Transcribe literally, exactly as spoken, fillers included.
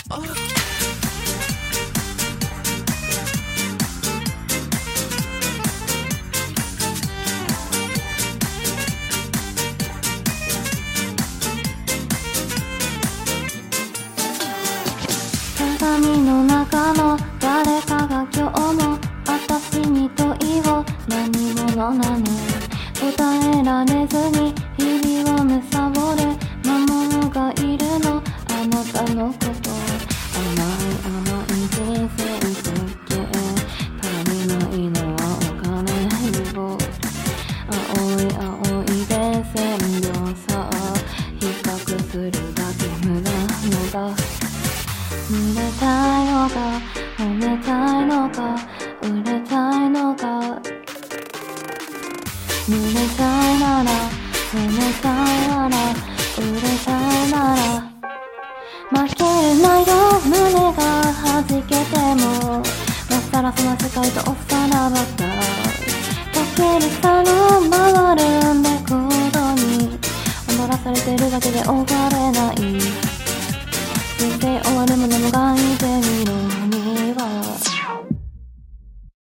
鏡の中の誰かが今日も私に問いを何者なの答えられずに日々を貪る魔物がいるのあなたのこと甘い甘い人生設計足りないのはお金よ青い青いで線量さ比較するだけ無駄無駄濡れたいのか褒めたいのか売れたいのか濡れたいなら褒めたいなら売れたいなら負けるなよ胸が弾けてもまっさらそな世界とおさらばったかけるさの回るんで行動に踊らされてるだけで終われない人生終わるものもがいてみろには